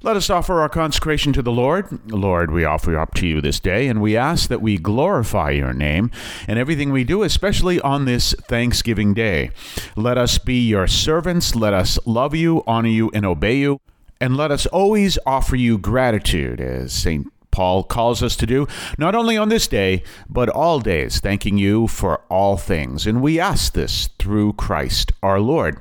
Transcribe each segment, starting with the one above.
Let us offer our consecration to the Lord. Lord, we offer up to you this day, and we ask that we glorify your name in everything we do, especially on this Thanksgiving Day. Let us be your servants. Let us love you, honor you, and obey you. And let us always offer you gratitude, as St. Paul calls us to do, not only on this day, but all days, thanking you for all things. And we ask this through Christ our Lord.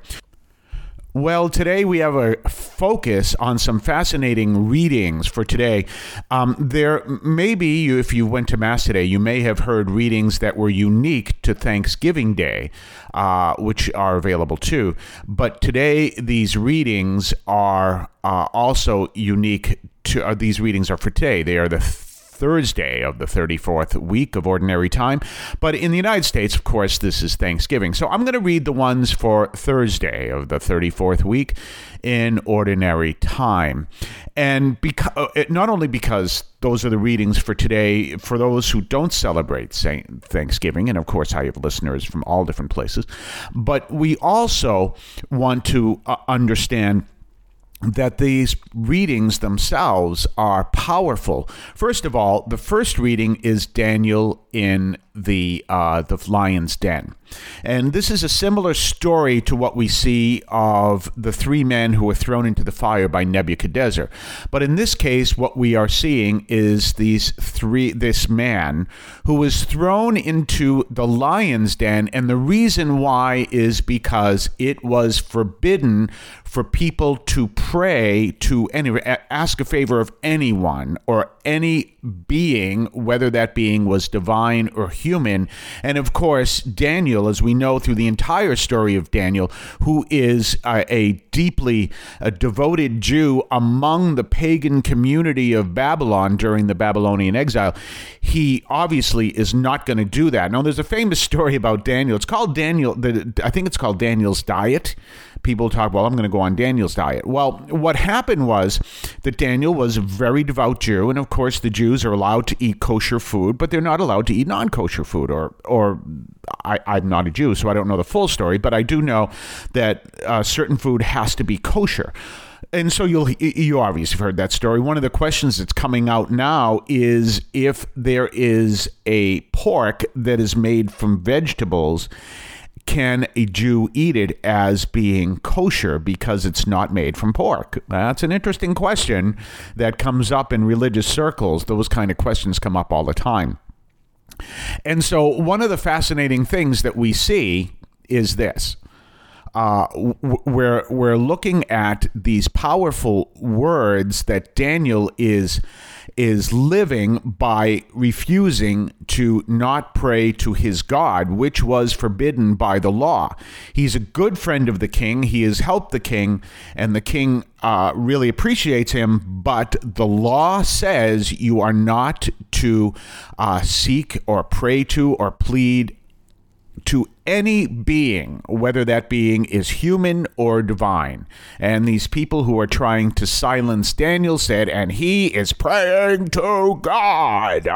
Well, today we have a focus on some fascinating readings for today. There may be, if you went to Mass today, you may have heard readings that were unique to Thanksgiving Day, which are available too. But today, these readings are also unique to, these readings are for today. They are the Thursday of the 34th week of Ordinary Time. But in the United States, of course, this is Thanksgiving. So I'm going to read the ones for Thursday of the 34th week in Ordinary Time. And not only because those are the readings for today, for those who don't celebrate Thanksgiving, and of course I have listeners from all different places, but we also want to understand that these readings themselves are powerful. First of all, the first reading is Daniel in the lion's den. And this is a similar story to what we see of the three men who were thrown into the fire by Nebuchadnezzar. But in this case, what we are seeing is this man who was thrown into the lion's den. And the reason why is because it was forbidden for people to pray to ask a favor of anyone or any being, whether that being was divine or human. And of course, Daniel, as we know through the entire story of Daniel, who is a deeply devoted Jew among the pagan community of Babylon during the Babylonian exile, he obviously is not going to do that. Now, there's a famous story about Daniel. It's called I think it's called Daniel's Diet. People talk, well, I'm going to go on Daniel's diet. Well, what happened was that Daniel was a very devout Jew, and of course the Jews are allowed to eat kosher food, but they're not allowed to eat non-kosher food, I'm not a Jew, so I don't know the full story, but I do know that certain food has to be kosher. And so you obviously have heard that story. One of the questions that's coming out now is if there is a pork that is made from vegetables, can a Jew eat it as being kosher because it's not made from pork? That's an interesting question that comes up in religious circles. Those kind of questions come up all the time. And so one of the fascinating things that we see is this. We're looking at these powerful words that Daniel is living by refusing to not pray to his God, which was forbidden by the law. He's a good friend of the king. He has helped the king, and the king really appreciates him, but the law says you are not to seek or pray to or plead to any being, whether that being is human or divine. And these people who are trying to silence Daniel said, and he is praying to God.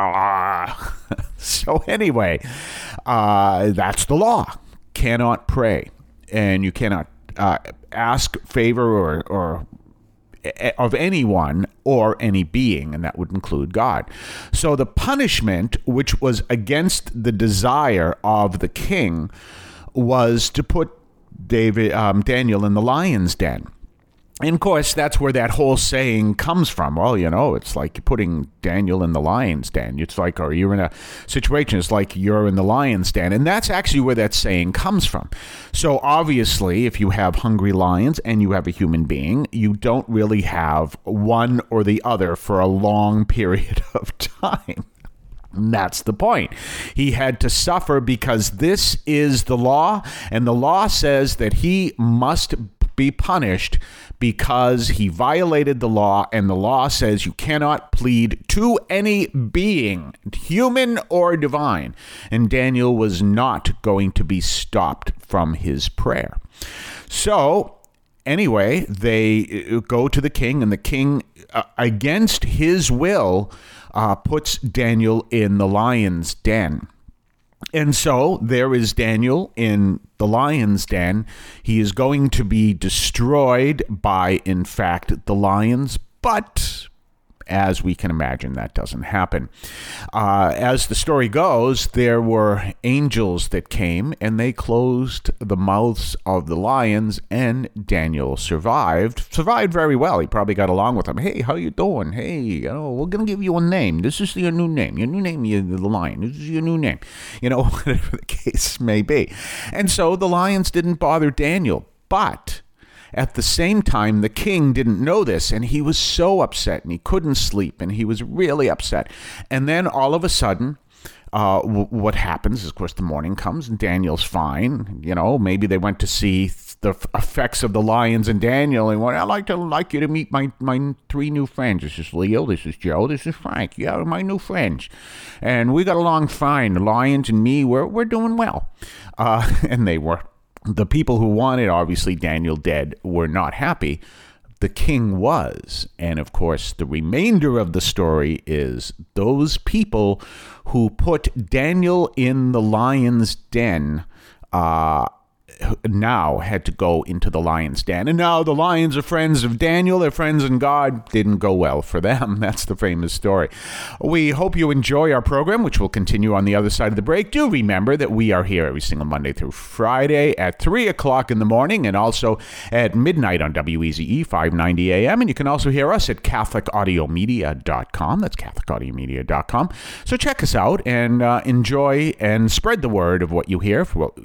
So anyway, that's the law. Cannot pray, and you cannot ask favor or of anyone or any being, and that would include God. So the punishment, which was against the desire of the king, was to put Daniel in the lion's den. And of course, that's where that whole saying comes from. Well, it's like putting Daniel in the lion's den. It's like, or you're in a situation, it's like you're in the lion's den. And that's actually where that saying comes from. So obviously, if you have hungry lions and you have a human being, you don't really have one or the other for a long period of time. And that's the point. He had to suffer because this is the law, and the law says that he must be punished because he violated the law, and the law says you cannot plead to any being, human or divine. And Daniel was not going to be stopped from his prayer. So anyway, they go to the king, and the king, against his will, puts Daniel in the lion's den. And so there is Daniel in the lion's den. He is going to be destroyed by, in fact, the lions, But as we can imagine, that doesn't happen. As the story goes, there were angels that came and they closed the mouths of the lions, and Daniel survived very well. He probably got along with them. Hey, how you doing? Hey, we're going to give you a name. This is your new name. Your new name, you're the lion. This is your new name. Whatever the case may be. And so the lions didn't bother Daniel, but at the same time, the king didn't know this, and he was so upset, and he couldn't sleep, and he was really upset. And then all of a sudden, what happens is, of course, the morning comes, and Daniel's fine. Maybe they went to see the effects of the lions and Daniel, and went, I'd like you to meet my 3 new friends. This is Leo, this is Joe, this is Frank. Yeah, my new friends. And we got along fine. The lions and me, we're doing well. And they were. The people who wanted, obviously, Daniel dead were not happy. The king was. And, of course, the remainder of the story is those people who put Daniel in the lion's den now had to go into the lion's den. And now the lions are friends of Daniel. They're friends in God. Didn't go well for them. That's the famous story. We hope you enjoy our program, which will continue on the other side of the break. Do remember that we are here every single Monday through Friday at 3 o'clock in the morning and also at midnight on WEZE 590 AM. And you can also hear us at CatholicAudiomedia.com. That's CatholicAudiomedia.com. So check us out and enjoy and spread the word of what you hear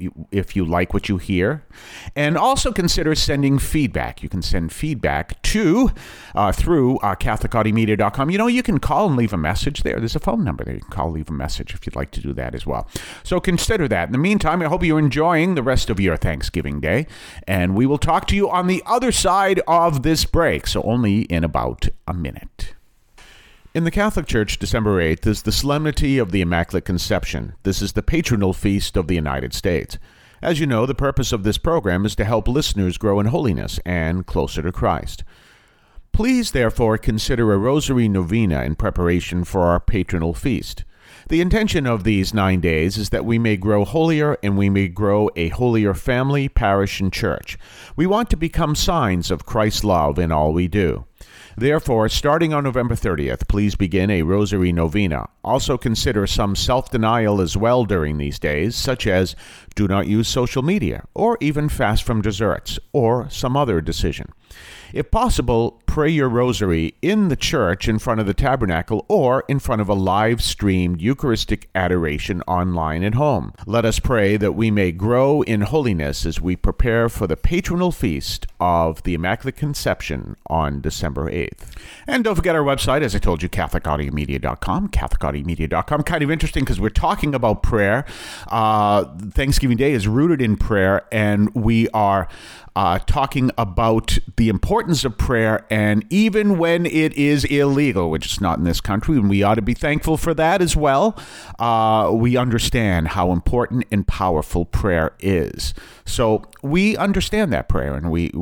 if you like what you hear. And also consider sending feedback. You can send feedback to through CatholicAudiomedia.com. You can call and leave a message there. There's a phone number there. You can call, leave a message if you'd like to do that as well. So consider that. In the meantime, I hope you're enjoying the rest of your Thanksgiving Day. And we will talk to you on the other side of this break. So only in about a minute. In the Catholic Church, December 8th is the Solemnity of the Immaculate Conception. This is the patronal feast of the United States. As you know, the purpose of this program is to help listeners grow in holiness and closer to Christ. Please, therefore, consider a Rosary Novena in preparation for our patronal feast. The intention of these 9 days is that we may grow holier and we may grow a holier family, parish, and church. We want to become signs of Christ's love in all we do. Therefore, starting on November 30th, please begin a Rosary Novena. Also consider some self-denial as well during these days, such as do not use social media, or even fast from desserts, or some other decision. If possible, pray your rosary in the church in front of the tabernacle or in front of a live-streamed Eucharistic adoration online at home. Let us pray that we may grow in holiness as we prepare for the patronal feast of the Immaculate Conception on December 8th. And don't forget our website, as I told you, CatholicAudiomedia.com, CatholicAudiomedia.com. Kind of interesting because we're talking about prayer. Thanksgiving Day is rooted in prayer, and we are talking about the importance of prayer, and even when it is illegal, which is not in this country, and we ought to be thankful for that as well, we understand how important and powerful prayer is. So we understand that prayer, and we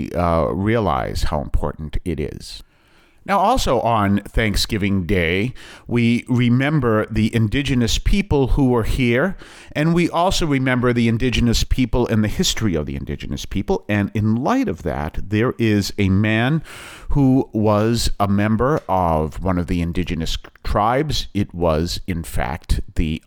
realize how important it is. Now, also on Thanksgiving Day, we remember the indigenous people who were here, and we also remember the indigenous people and the history of the indigenous people. And in light of that, there is a man who was a member of one of the indigenous tribes. It was, in fact, the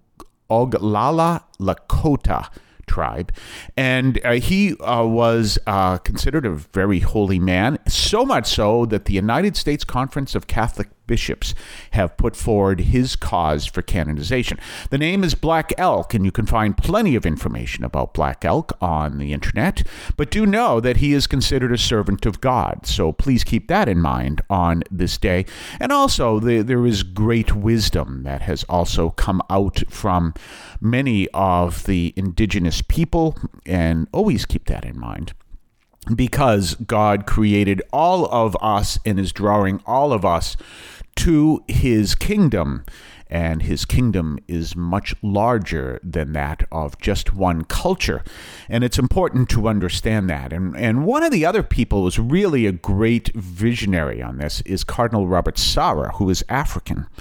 Oglala Lakota tribe, and he was considered a very holy man, so much so that the United States Conference of Catholic Bishops have put forward his cause for canonization. The name is Black Elk, and you can find plenty of information about Black Elk on the internet, but do know that he is considered a servant of God, so please keep that in mind on this day. And also, there is great wisdom that has also come out from many of the indigenous people, and always keep that in mind, because God created all of us and is drawing all of us to his kingdom, and his kingdom is much larger than that of just one culture. And it's important to understand that. And one of the other people who was really a great visionary on this is Cardinal Robert Sarah, who is African.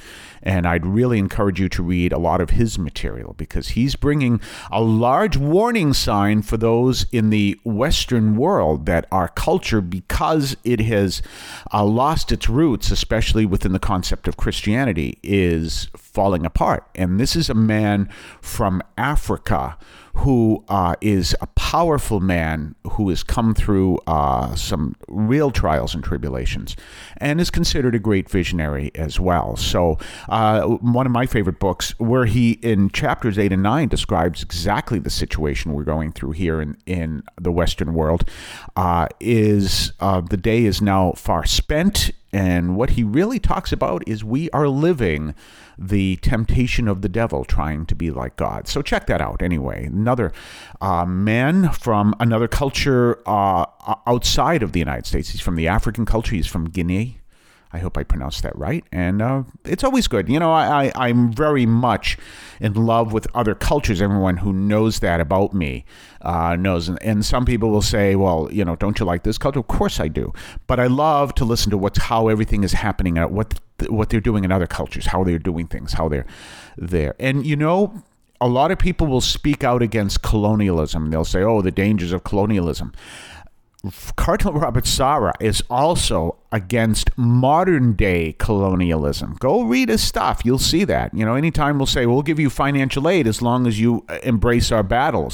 And I'd really encourage you to read a lot of his material because he's bringing a large warning sign for those in the Western world that our culture, because it has lost its roots, especially within the concept of Christianity, is falling apart. And this is a man from Africa who is a powerful man who has come through some real trials and tribulations and is considered a great visionary as well. So one of my favorite books, where he in chapters 8 and 9 describes exactly the situation we're going through here in the Western world, is The Day Is Now Far Spent. And what he really talks about is we are living the temptation of the devil, trying to be like God. So check that out anyway. Another man from another culture outside of the United States. He's from the African culture. He's from Guinea. I hope I pronounced that right. And it's always good. You know, I'm very much in love with other cultures. Everyone who knows that about me knows. And some people will say, well, you know, don't you like this culture? Of course I do. But I love to listen to how everything is happening, what they're doing in other cultures, how they're doing things, how they're there. And, you know, a lot of people will speak out against colonialism. They'll say, oh, the dangers of colonialism. Cardinal Robert Sarah is also against modern day colonialism. Go read his stuff. You'll see that. You know, anytime we'll say, we'll give you financial aid as long as you embrace our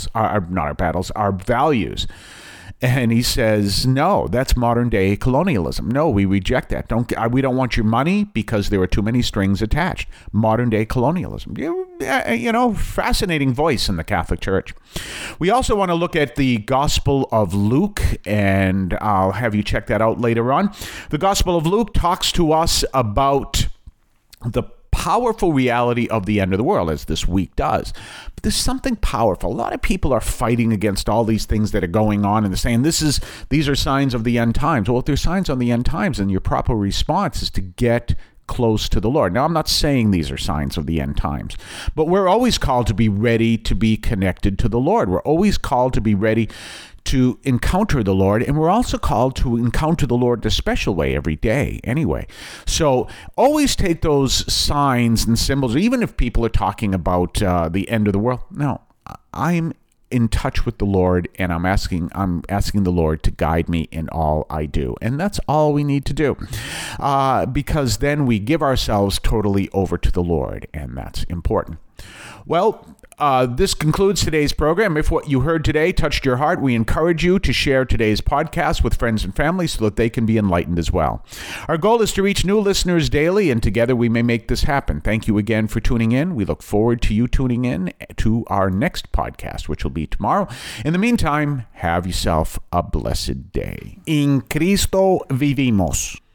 values. And he says, no, that's modern day colonialism. No, we reject that. We don't want your money because there are too many strings attached. Modern day colonialism. You know, fascinating voice in the Catholic Church. We also want to look at the Gospel of Luke, and I'll have you check that out later on. The Gospel of Luke talks to us about the powerful reality of the end of the world, as this week does. But there's something powerful. A lot of people are fighting against all these things that are going on, and they're saying these are signs of the end times. Well, if there's signs on the end times, then your proper response is to get close to the Lord. Now, I'm not saying these are signs of the end times, but we're always called to be ready to be connected to the Lord. We're always called to be ready to encounter the Lord, and we're also called to encounter the Lord in a special way every day anyway. So always take those signs and symbols, even if people are talking about the end of the world. No, I'm in touch with the Lord, and I'm asking the Lord to guide me in all I do. And that's all we need to do, because then we give ourselves totally over to the Lord, and that's important. Well, this concludes today's program. If what you heard today touched your heart, we encourage you to share today's podcast with friends and family so that they can be enlightened as well. Our goal is to reach new listeners daily, and together we may make this happen. Thank you again for tuning in. We look forward to you tuning in to our next podcast, which will be tomorrow. In the meantime, have yourself a blessed day. In Cristo vivimos.